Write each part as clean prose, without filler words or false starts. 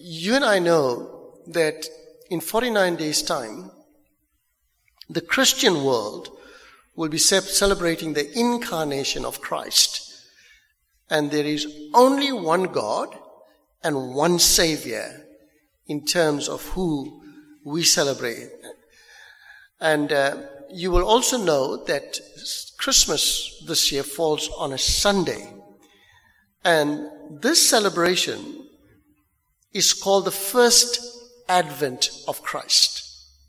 you and I know that in 49 days' time, the Christian world will be celebrating the incarnation of Christ. And there is only one God and one Savior in terms of who we celebrate. And you will also know that Christmas this year falls on a Sunday. And this celebration is called the first advent of Christ.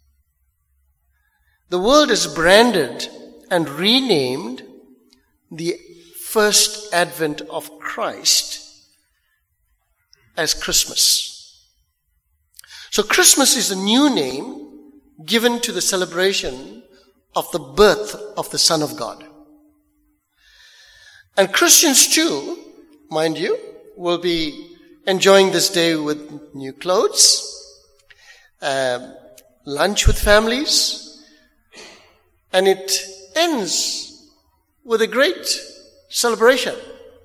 The world is branded and renamed the first advent of Christ as Christmas. So Christmas is a new name given to the celebration of the birth of the Son of God. And Christians too, mind you, will be enjoying this day with new clothes, lunch with families, and it ends with a great celebration.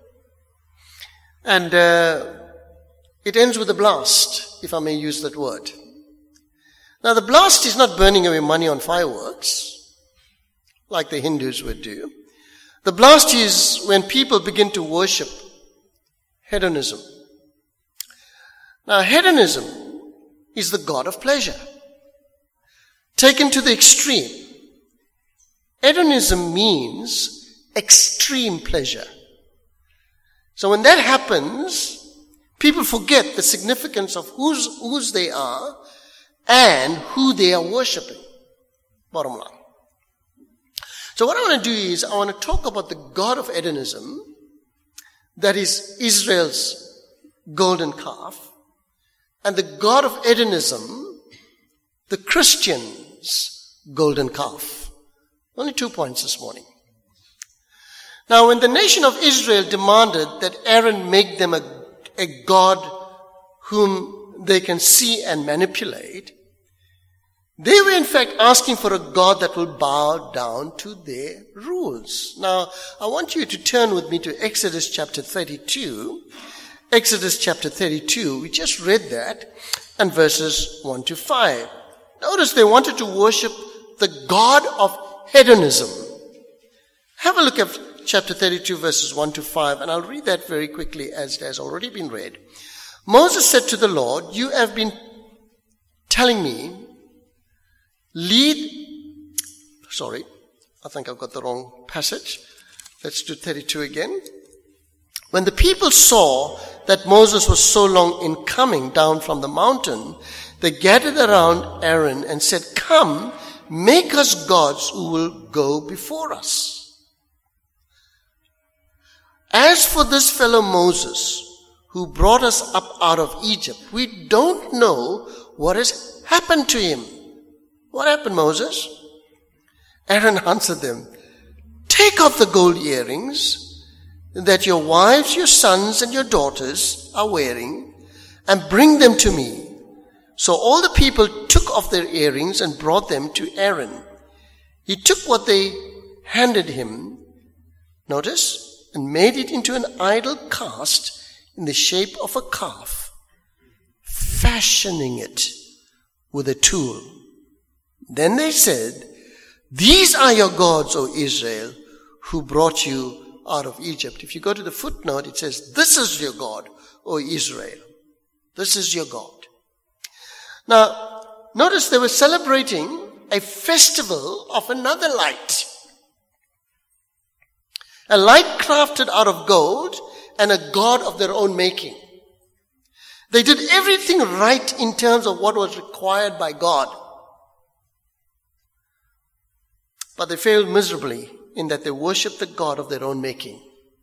And it ends with a blast, if I may use that word. Now the blast is not burning away money on fireworks, like the Hindus would do. The blast is when people begin to worship hedonism. Now hedonism is the god of pleasure. Taken to the extreme. Hedonism means extreme pleasure. So when that happens, people forget the significance of whose they are and who they are worshipping. Bottom line. So what I want to do is I want to talk about the god of hedonism, that is Israel's golden calf, and the god of hedonism, the Christians' golden calf. Only 2 points this morning. Now, when the nation of Israel demanded that Aaron make them a god whom they can see and manipulate, they were in fact asking for a God that will bow down to their rules. Now, I want you to turn with me to Exodus chapter 32. Exodus chapter 32, we just read that, and verses 1 to 5. Notice they wanted to worship the God of hedonism. Have a look at chapter 32, verses 1 to 5, and I'll read that very quickly as it has already been read. Moses said to the Lord, you have been telling me, I think I've got the wrong passage. Let's do 32 again. When the people saw that Moses was so long in coming down from the mountain, they gathered around Aaron and said, come, make us gods who will go before us. As for this fellow Moses, who brought us up out of Egypt, we don't know what has happened to him. What happened, Moses? Aaron answered them, take off the gold earrings that your wives, your sons, and your daughters are wearing, and bring them to me. So all the people took off their earrings and brought them to Aaron. He took what they handed him, notice, and made it into an idol cast in the shape of a calf, fashioning it with a tool. Then they said, these are your gods, O Israel, who brought you out of Egypt. If you go to the footnote, it says, this is your God, O Israel. This is your God. Now, notice they were celebrating a festival of another light. A light crafted out of gold and a god of their own making. They did everything right in terms of what was required by God. But they failed miserably in that they worshipped the god of their own making.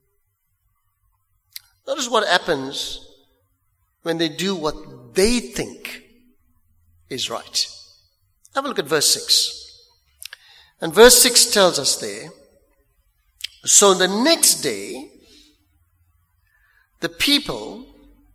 Notice what happens when they do what they think is right. Have a look at verse 6. And verse 6 tells us there, so the next day, the people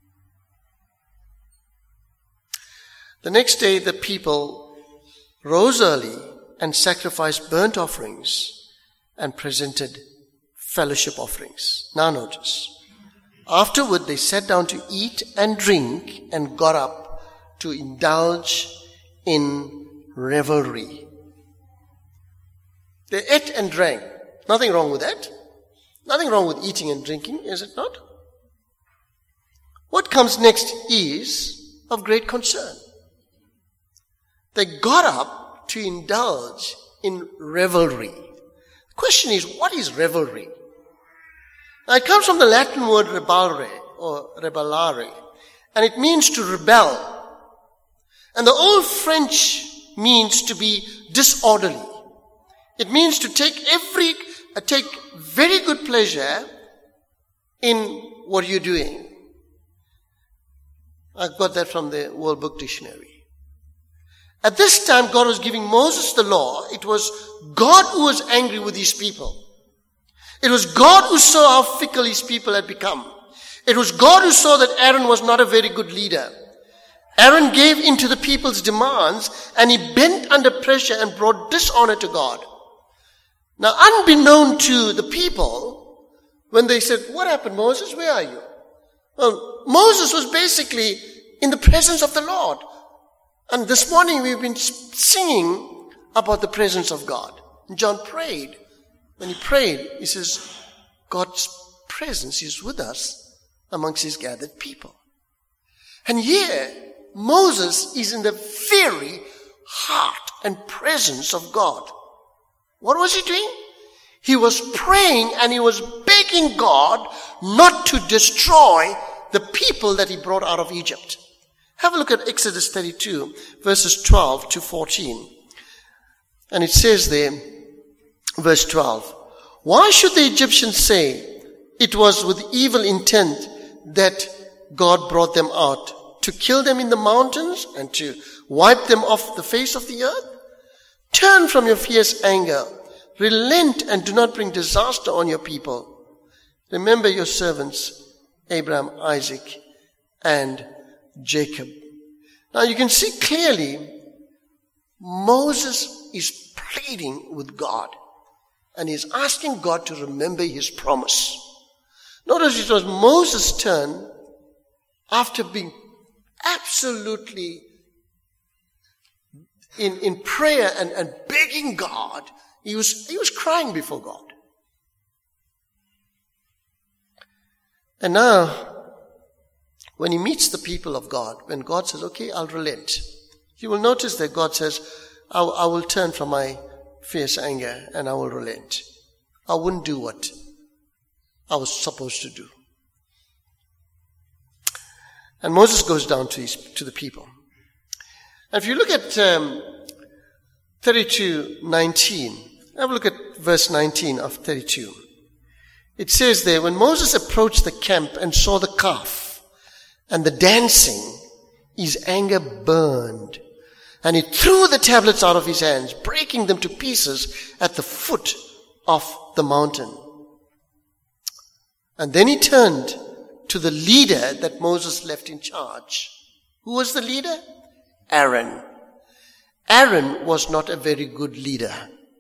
rose early and sacrificed burnt offerings and presented fellowship offerings. Now notice, Afterward, they sat down to eat and drink and got up to indulge in revelry. They ate and drank. Nothing wrong with that. Nothing wrong with eating and drinking, is it not? What comes next is of great concern. They got up to indulge in revelry. The question is, what is revelry? Now, it comes from the Latin word rebellare or rebellare, and it means to rebel. And the old French means to be disorderly. It means to take very good pleasure in what you're doing. I got that from the World Book Dictionary. At this time, God was giving Moses the law. It was God who was angry with his people. It was God who saw how fickle his people had become. It was God who saw that Aaron was not a very good leader. Aaron gave in to the people's demands, and he bent under pressure and brought dishonor to God. Now, unbeknown to the people, when they said, "What happened, Moses? Where are you?" Well, Moses was basically in the presence of the Lord. And this morning we've been singing about the presence of God. And John prayed. When he prayed, he says, God's presence is with us amongst his gathered people. And here, Moses is in the very heart and presence of God. What was he doing? He was praying and he was begging God not to destroy the people that he brought out of Egypt. Have a look at Exodus 32, verses 12 to 14. And it says there, verse 12, "Why should the Egyptians say it was with evil intent that God brought them out, to kill them in the mountains and to wipe them off the face of the earth? Turn from your fierce anger, relent and do not bring disaster on your people. Remember your servants, Abraham, Isaac, and Jacob." Now you can see clearly Moses is pleading with God. And he's asking God to remember his promise. Notice it was Moses' turn, after being absolutely in prayer and begging God. He was crying before God. And now, when he meets the people of God, when God says, "Okay, I'll relent," you will notice that God says, I will turn from my fierce anger and I will relent. I wouldn't do what I was supposed to do. And Moses goes down to the people. And if you look at 32:19, have a look at verse 19 of 32. It says there, "When Moses approached the camp and saw the calf and the dancing, his anger burned. And he threw the tablets out of his hands, breaking them to pieces at the foot of the mountain. And then he turned to the leader that Moses left in charge. Who was the leader? Aaron. Aaron was not a very good leader.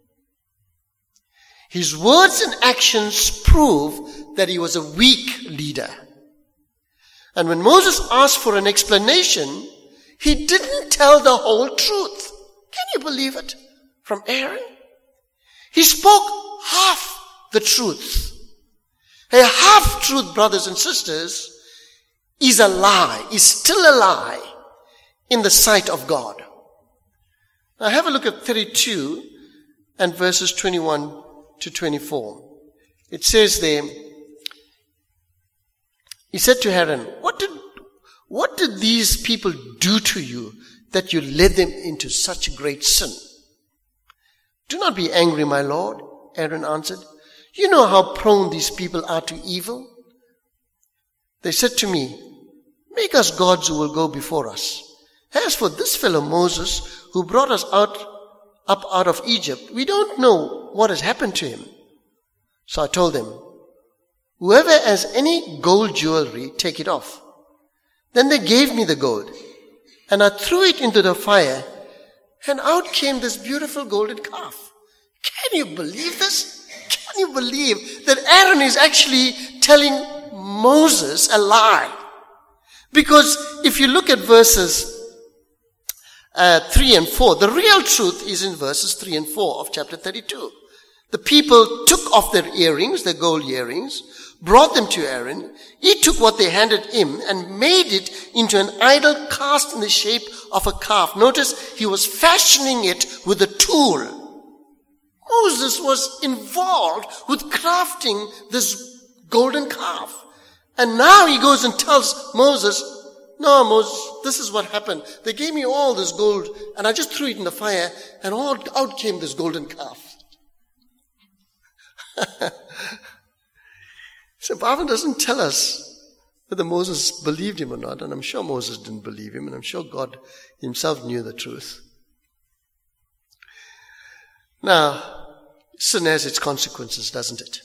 His words and actions prove that he was a weak leader. And when Moses asked for an explanation, he didn't tell the whole truth. Can you believe it? From Aaron? He spoke half the truth. A half-truth, brothers and sisters, is a lie, is still a lie in the sight of God. Now have a look at 32 and verses 21 to 24. It says there, he said to Aaron, what did these people do to you that you led them into such great sin? Do not be angry, my Lord, Aaron answered. You know how prone these people are to evil. They said to me, make us gods who will go before us. As for this fellow Moses, who brought us up out of Egypt, we don't know what has happened to him. So I told them, whoever has any gold jewelry, take it off. Then they gave me the gold, and I threw it into the fire, and out came this beautiful golden calf. Can you believe this? Can you believe that Aaron is actually telling Moses a lie. Because if you look at verses 3 and 4, the real truth is in verses 3 and 4 of chapter 32. The people took off their earrings, their gold earrings, brought them to Aaron. He took what they handed him and made it into an idol cast in the shape of a calf. Notice he was fashioning it with a tool. Moses was involved with crafting this golden calf. And now he goes and tells Moses, no, Moses, this is what happened. They gave me all this gold and I just threw it in the fire and out came this golden calf. So the Bible doesn't tell us whether Moses believed him or not, and I'm sure Moses didn't believe him, and I'm sure God himself knew the truth. Now, sin has its consequences, doesn't it?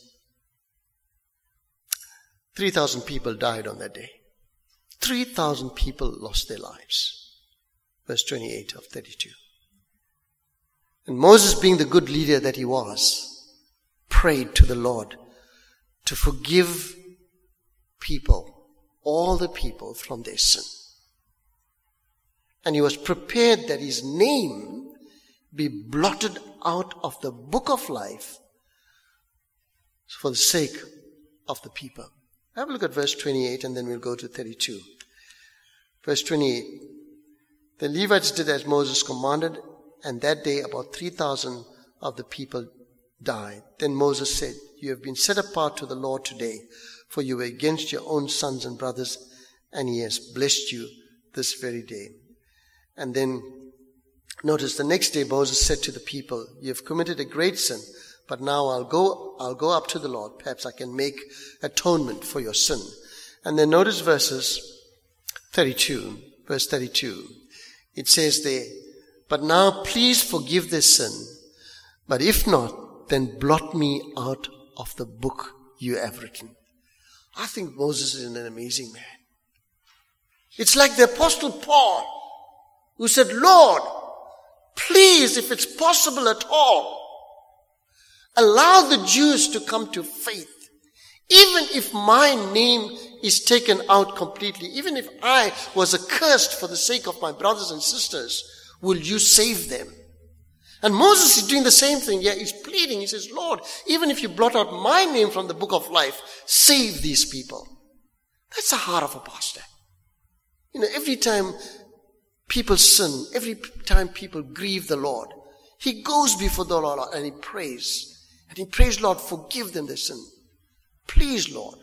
3,000 people died on that day. 3,000 people lost their lives. Verse 28 of 32. And Moses, being the good leader that he was, prayed to the Lord to forgive people, all the people, from their sin. And he was prepared that his name be blotted out of the book of life for the sake of the people. Have a look at verse 28 and then we'll go to 32. Verse 28. The Levites did as Moses commanded, and that day about 3,000 of the people died. Then Moses said, you have been set apart to the Lord today, for you were against your own sons and brothers, and he has blessed you this very day. And then notice the next day Moses said to the people, you have committed a great sin, but now I'll go up to the Lord. Perhaps I can make atonement for your sin. And then notice verse 32. It says there, but now please forgive this sin, but if not, then blot me out of the book you have written. I think Moses is an amazing man. It's like the Apostle Paul, who said, Lord, please, if it's possible at all, allow the Jews to come to faith. Even if my name is taken out completely, even if I was accursed for the sake of my brothers and sisters, will you save them? And Moses is doing the same thing. Yeah, he's pleading. He says, Lord, even if you blot out my name from the book of life, save these people. That's the heart of a pastor. You know, every time people sin, every time people grieve the Lord, he goes before the Lord and he prays. And he prays, Lord, forgive them their sin. Please, Lord.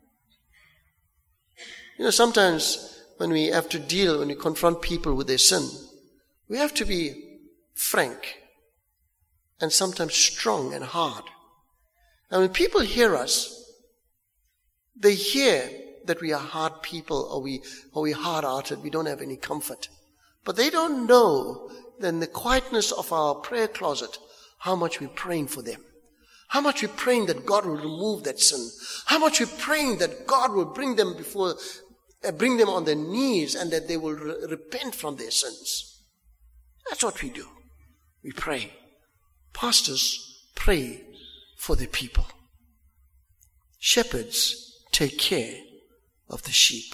You know, sometimes when we confront people with their sin, we have to be frank and sometimes strong and hard. And when people hear us, they hear that we are hard people or we hard-hearted, we don't have any comfort. But they don't know that in the quietness of our prayer closet, how much we're praying for them. How much we're praying that God will remove that sin. How much we're praying that God will bring them on their knees and that they will repent from their sins. That's what we do. We pray. Pastors pray for the people. Shepherds take care of the sheep.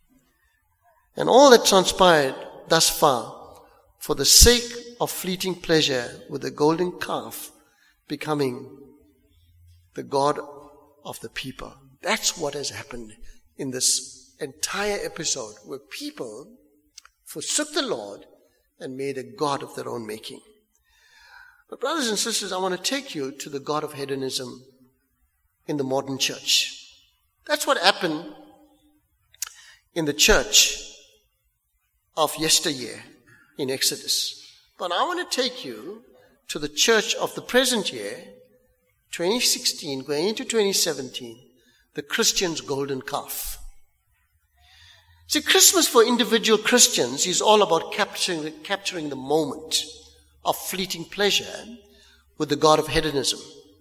And all that transpired thus far, for the sake of fleeting pleasure with the golden calf becoming the God of the people. That's what has happened in this entire episode, where people forsook the Lord and made a God of their own making. But brothers and sisters, I want to take you to the God of hedonism in the modern church. That's what happened in the church of yesteryear in Exodus. But I want to take you to the church of the present year, 2016, going into 2017, the Christian's golden calf. See, Christmas for individual Christians is all about capturing the moment of fleeting pleasure with the God of hedonism.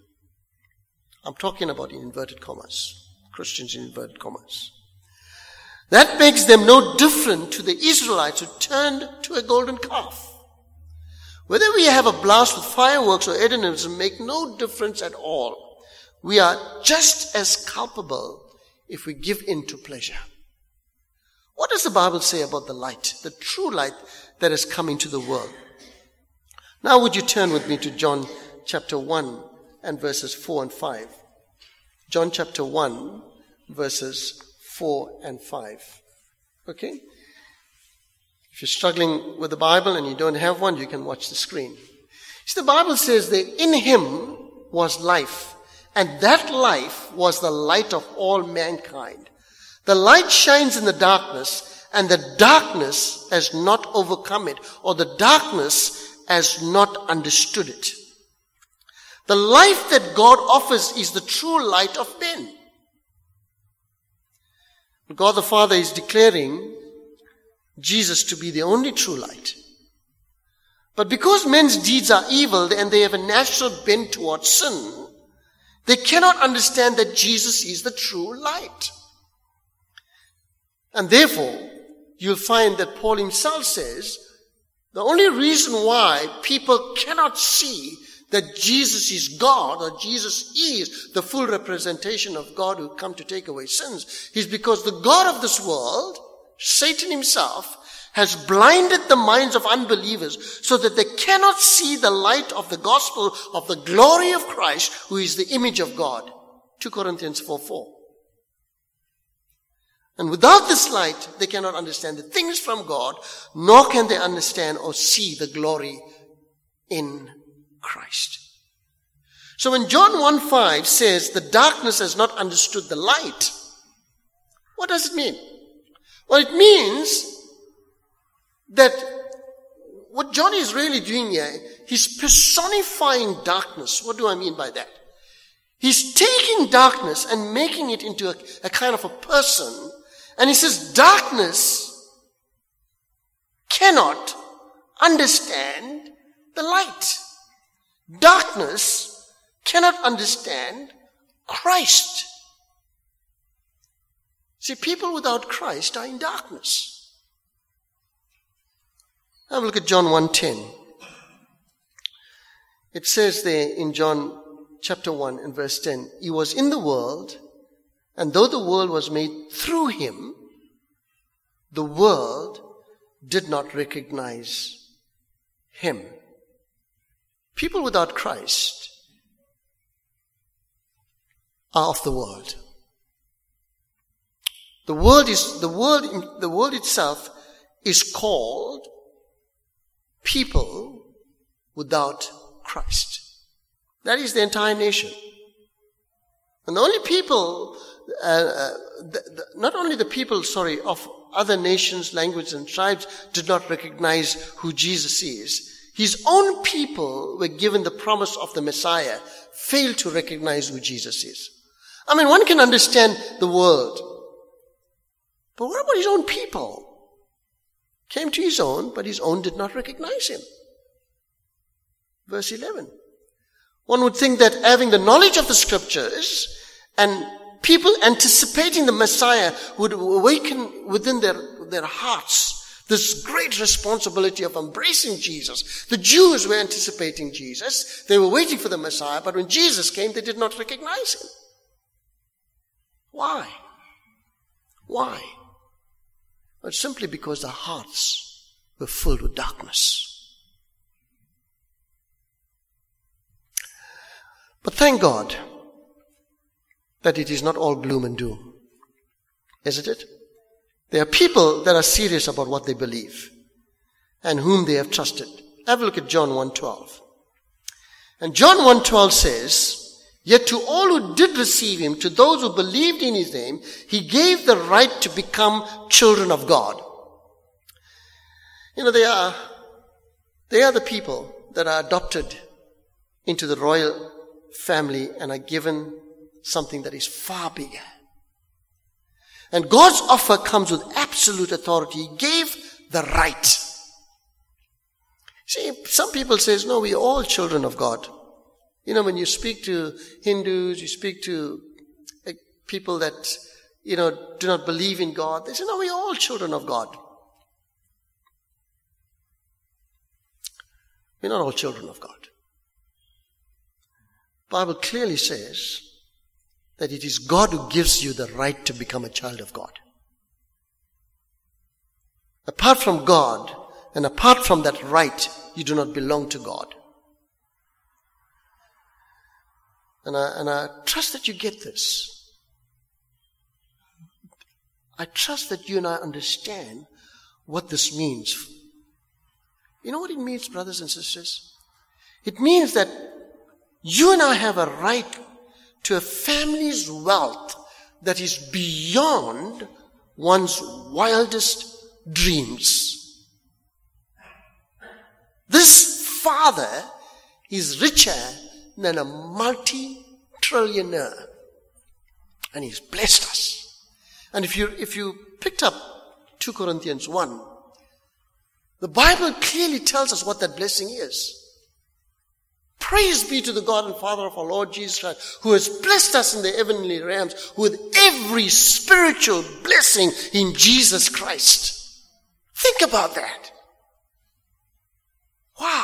I'm talking about in inverted commas, Christians in inverted commas. That makes them no different to the Israelites who turned to a golden calf. Whether we have a blast with fireworks or hedonism make no difference at all. We are just as culpable if we give in to pleasure. What does the Bible say about the light, the true light that has come into the world? Now would you turn with me to John chapter 1 and verses 4 and 5. John chapter 1 verses 4 and 5. Okay? If you're struggling with the Bible and you don't have one, you can watch the screen. See, the Bible says that in him was life, and that life was the light of all mankind. The light shines in the darkness, and the darkness has not overcome it, or the darkness has not understood it. The life that God offers is the true light of men. God the Father is declaring Jesus to be the only true light. But because men's deeds are evil and they have a natural bent towards sin, they cannot understand that Jesus is the true light. And therefore, you'll find that Paul himself says, the only reason why people cannot see that Jesus is God, or Jesus is the full representation of God who come to take away sins, is because the God of this world, Satan himself, has blinded the minds of unbelievers so that they cannot see the light of the gospel of the glory of Christ, who is the image of God. 2 Corinthians 4:4. And without this light, they cannot understand the things from God, nor can they understand or see the glory in Christ. So when John 1:5 says the darkness has not understood the light, what does it mean? Well, it means that what John is really doing here, he's personifying darkness. What do I mean by that? He's taking darkness and making it into a kind of a person. And he says darkness cannot understand the light. Darkness cannot understand Christ. See, people without Christ are in darkness. Have a look at John 1:10. It says there in John chapter 1 and verse 10, he was in the world, and though the world was made through him, the world did not recognize him. People without Christ are of the world. The world itself is called people without Christ. That is the entire nation. And the only people, not only the people, of other nations, languages, and tribes did not recognize who Jesus is. His own people were given the promise of the Messiah, failed to recognize who Jesus is. I mean, one can understand the world. But what about his own people? Came to his own, but his own did not recognize him. Verse 11. One would think that having the knowledge of the scriptures and people anticipating the Messiah would awaken within their hearts this great responsibility of embracing Jesus. The Jews were anticipating Jesus. They were waiting for the Messiah, but when Jesus came, they did not recognize him. Why? Why? But simply because their hearts were filled with darkness. But thank God that it is not all gloom and doom. Isn't it? There are people that are serious about what they believe and whom they have trusted. Have a look at John 1:12. And John 1:12 says, "Yet to all who did receive him, to those who believed in his name, he gave the right to become children of God." You know, they are the people that are adopted into the royal family and are given something that is far bigger. And God's offer comes with absolute authority. He gave the right. See, some people say, no, we are all children of God. You know, when you speak to Hindus, you speak to people that, do not believe in God, they say, no, we are all children of God. We're not all children of God. The Bible clearly says that it is God who gives you the right to become a child of God. Apart from God, and apart from that right, you do not belong to God. And I trust that you get this. I trust that you and I understand what this means. You know what it means, brothers and sisters? It means that you and I have a right to a family's wealth that is beyond one's wildest dreams. This father is richer than a multi-trillionaire. And he's blessed us. And if you picked up 2 Corinthians 1, the Bible clearly tells us what that blessing is. Praise be to the God and Father of our Lord Jesus Christ, who has blessed us in the heavenly realms with every spiritual blessing in Jesus Christ. Think about that. Wow.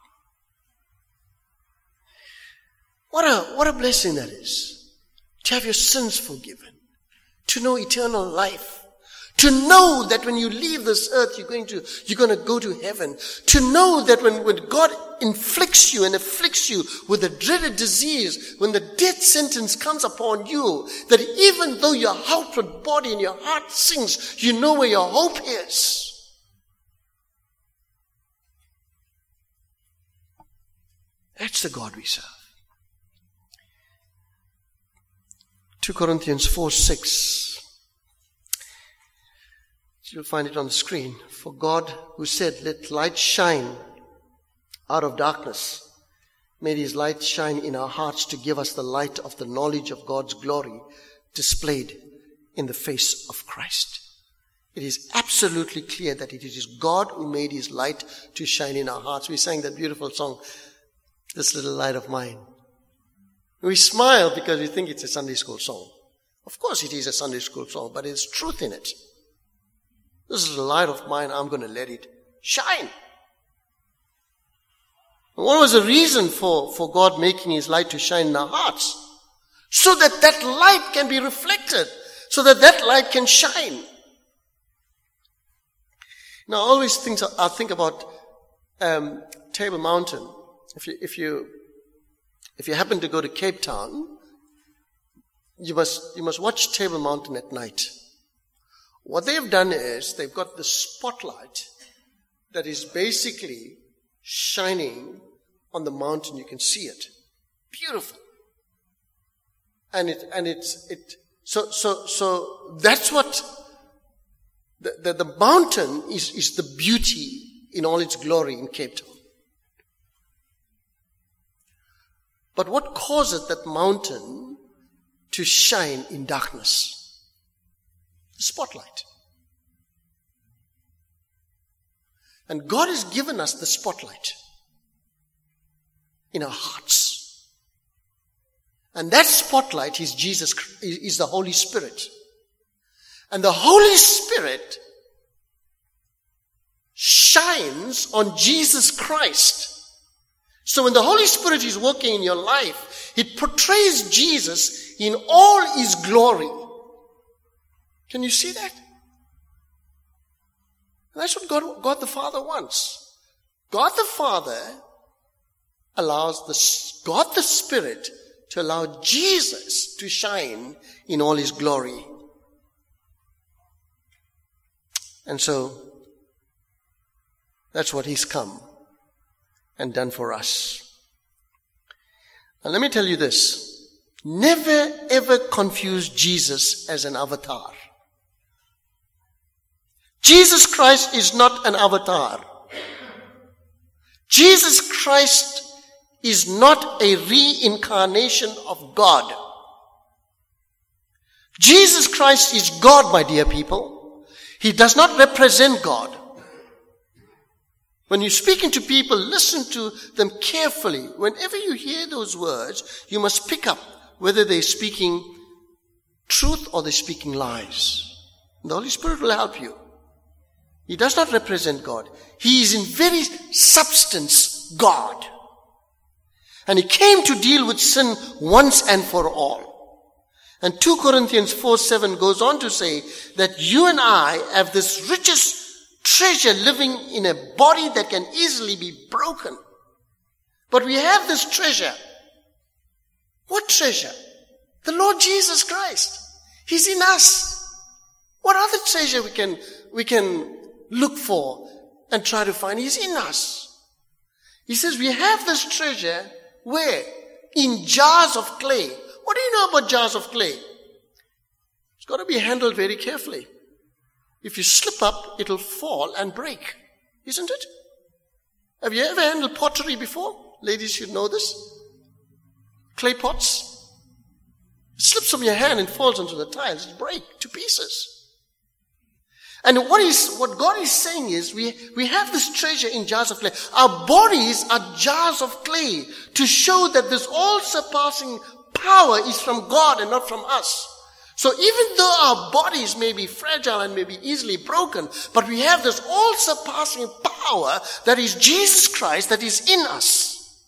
What a blessing that is. To have your sins forgiven. To know eternal life. To know that when you leave this earth, you're going to go to heaven. To know that when God inflicts you and afflicts you with a dreaded disease, when the death sentence comes upon you, that even though your outward body and your heart sinks, you know where your hope is. That's the God we serve. 2 Corinthians 4:6. You'll find it on the screen. For God, who said, "Let light shine out of darkness," made his light shine in our hearts to give us the light of the knowledge of God's glory displayed in the face of Christ. It is absolutely clear that it is God who made his light to shine in our hearts. We sang that beautiful song, "This Little Light of Mine." We smile because we think it's a Sunday school song. Of course it is a Sunday school song, but there's truth in it. This is the light of mine, I'm going to let it shine. What was the reason for God making his light to shine in our hearts? So that that light can be reflected. So that that light can shine. Now, I always think about Table Mountain. If you happen to go to Cape Town, you must watch Table Mountain at night. What they've done is they've got the spotlight that is basically shining on the mountain. You can see it. Beautiful. So that's what the mountain is, the beauty in all its glory in Cape Town. But what causes that mountain to shine in darkness? The spotlight. And God has given us the spotlight in our hearts. And that spotlight is is the Holy Spirit. And the Holy Spirit shines on Jesus Christ. So when the Holy Spirit is working in your life, it portrays Jesus in all his glory. Can you see that? And that's what God the Father wants. God the Father allows God the Spirit to allow Jesus to shine in all his glory. And so, that's what he's come and done for us. And let me tell you this. Never ever confuse Jesus as an avatar. Jesus Christ is not an avatar. Jesus Christ is not a reincarnation of God. Jesus Christ is God, my dear people. He does not represent God. When you're speaking to people, listen to them carefully. Whenever you hear those words, you must pick up whether they're speaking truth or they're speaking lies. And the Holy Spirit will help you. He does not represent God. He is in very substance God. And he came to deal with sin once and for all. And 2 Corinthians 4:7 goes on to say that you and I have this richest treasure living in a body that can easily be broken. But we have this treasure. What treasure? The Lord Jesus Christ. He's in us. What other treasure we can look for and try to find? He's in us. He says we have this treasure where? In jars of clay. What do you know about jars of clay? It's got to be handled very carefully. If you slip up, it'll fall and break. Isn't it? Have you ever handled pottery before? Ladies should know this. Clay pots. It slips from your hand and falls onto the tiles. It breaks to pieces. And what God is saying is we have this treasure in jars of clay. Our bodies are jars of clay to show that this all-surpassing power is from God and not from us. So even though our bodies may be fragile and may be easily broken, but we have this all-surpassing power that is Jesus Christ that is in us.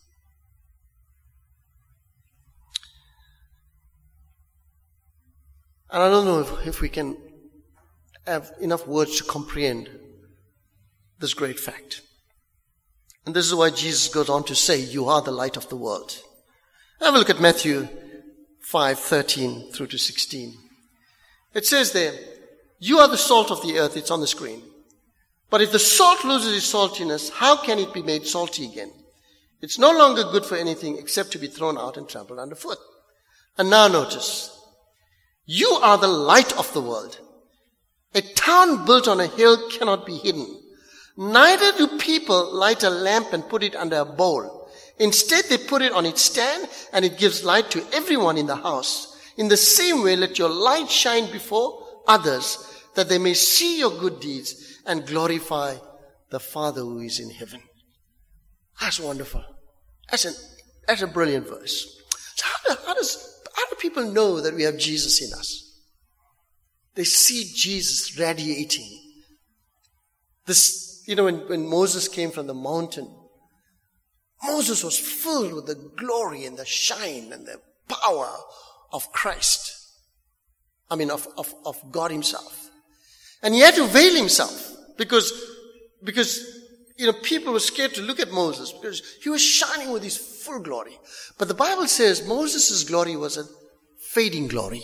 And I don't know if we can have enough words to comprehend this great fact. And this is why Jesus goes on to say, you are the light of the world. Have a look at Matthew 5:13 through to 16. It says there, you are the salt of the earth. It's on the screen. But if the salt loses its saltiness, how can it be made salty again? It's no longer good for anything except to be thrown out and trampled underfoot. And now notice, you are the light of the world. A town built on a hill cannot be hidden. Neither do people light a lamp and put it under a bowl. Instead, they put it on its stand, and it gives light to everyone in the house. In the same way, let your light shine before others, that they may see your good deeds and glorify the Father who is in heaven. That's wonderful. That's a brilliant verse. So how do people know that we have Jesus in us? They see Jesus radiating. This, when Moses came from the mountain, Moses was filled with the glory and the shine and the power of Christ. Of God himself. And he had to veil himself because people were scared to look at Moses because he was shining with his full glory. But the Bible says Moses' glory was a fading glory.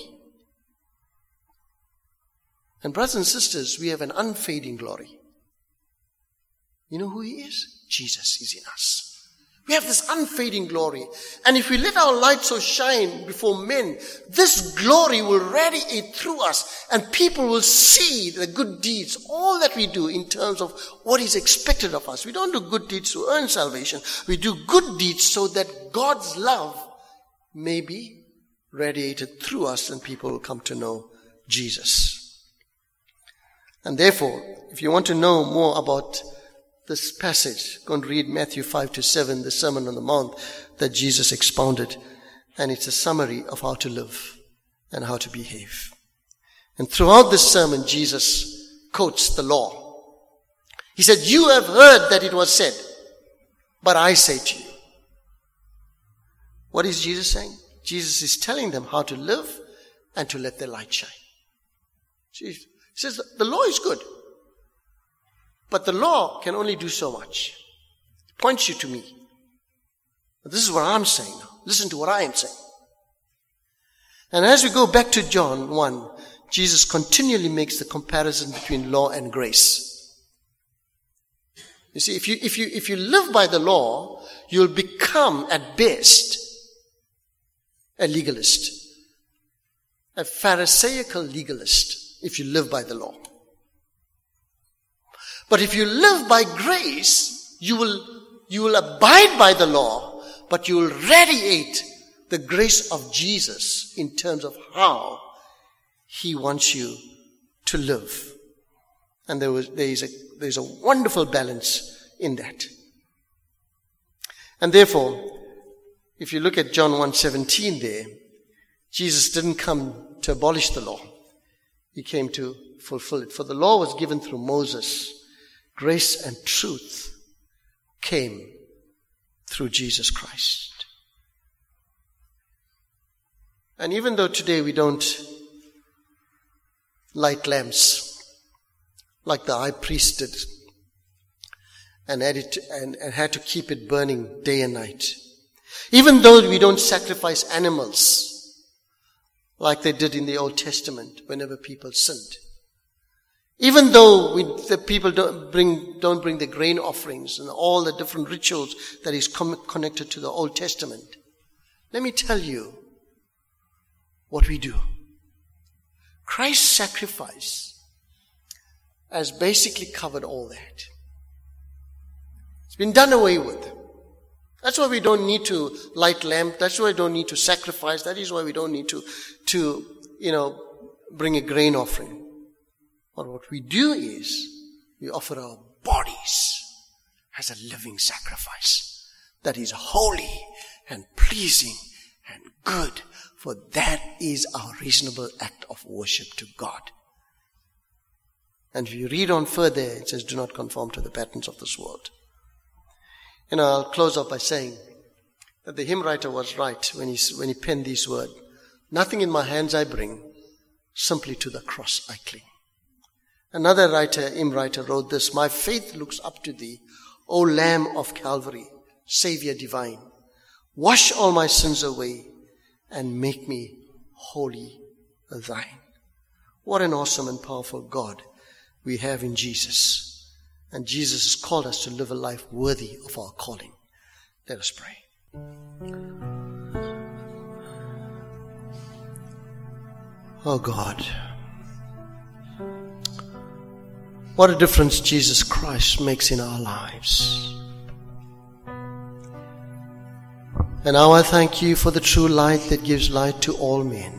And brothers and sisters, we have an unfading glory. You know who he is? Jesus is in us. We have this unfading glory. And if we let our light so shine before men, this glory will radiate through us and people will see the good deeds, all that we do in terms of what is expected of us. We don't do good deeds to earn salvation. We do good deeds so that God's love may be radiated through us and people will come to know Jesus. And therefore, if you want to know more about this passage, go and read Matthew 5-7, the Sermon on the Mount that Jesus expounded. And it's a summary of how to live and how to behave. And throughout this sermon, Jesus quotes the law. He said, you have heard that it was said, but I say to you. What is Jesus saying? Jesus is telling them how to live and to let their light shine. He says, the law is good. But the law can only do so much. It points you to me. But this is what I'm saying now. Listen to what I am saying. And as we go back to John 1, Jesus continually makes the comparison between law and grace. You see, if you live by the law, you'll become at best a legalist. A Pharisaical legalist if you live by the law. But if you live by grace, you will abide by the law, but you will radiate the grace of Jesus in terms of how he wants you to live. And there is a wonderful balance in that. And therefore, if you look at John 1:17 there, Jesus didn't come to abolish the law. He came to fulfill it. For the law was given through Moses. Grace and truth came through Jesus Christ. And even though today we don't light lamps like the high priest did and had to keep it burning day and night, even though we don't sacrifice animals like they did in the Old Testament whenever people sinned, even though the people don't bring the grain offerings and all the different rituals that is connected to the Old Testament, let me tell you what we do. Christ's sacrifice has basically covered all that. It's been done away with. That's why we don't need to light lamp. That's why we don't need to sacrifice. That is why we don't need to bring a grain offering. But what we do is we offer our bodies as a living sacrifice that is holy and pleasing and good, for that is our reasonable act of worship to God. And if you read on further, it says, do not conform to the patterns of this world. I'll close off by saying that the hymn writer was right when he penned these words. Nothing in my hands I bring, simply to the cross I cling. Another hymn writer wrote this: my faith looks up to thee, O Lamb of Calvary, Savior divine. Wash all my sins away and make me wholly thine. What an awesome and powerful God we have in Jesus. And Jesus has called us to live a life worthy of our calling. Let us pray. Oh God, what a difference Jesus Christ makes in our lives. And now I thank you for the true light that gives light to all men.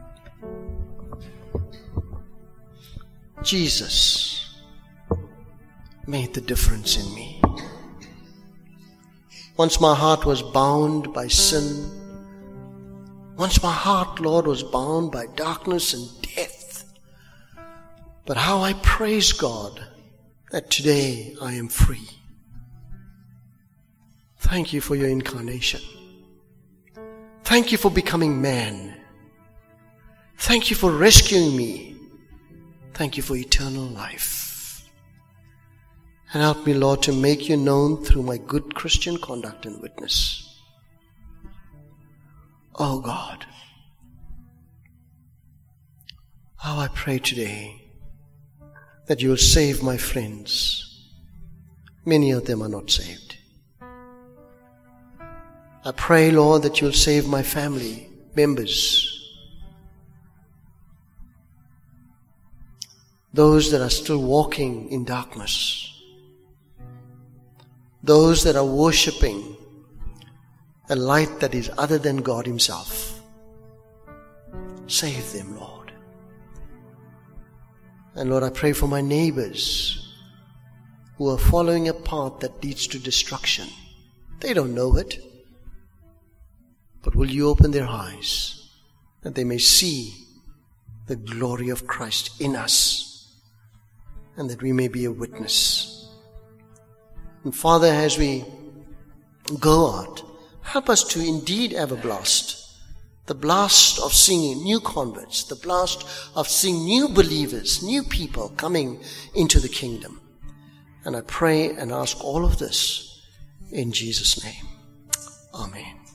Jesus made the difference in me. Once my heart was bound by sin. Once my heart, Lord, was bound by darkness and death. But how I praise God that today I am free. Thank you for your incarnation. Thank you for becoming man. Thank you for rescuing me. Thank you for eternal life. And help me, Lord, to make you known through my good Christian conduct and witness. Oh God, how I pray today that you will save my friends. Many of them are not saved. I pray, Lord, that you will save my family members. Those that are still walking in darkness. Those that are worshipping a light that is other than God Himself. Save them, Lord. And Lord, I pray for my neighbors who are following a path that leads to destruction. They don't know it. But will you open their eyes that they may see the glory of Christ in us and that we may be a witness. And Father, as we go out, help us to indeed have a blast. The blast of seeing new converts, the blast of seeing new believers, new people coming into the kingdom. And I pray and ask all of this in Jesus' name. Amen.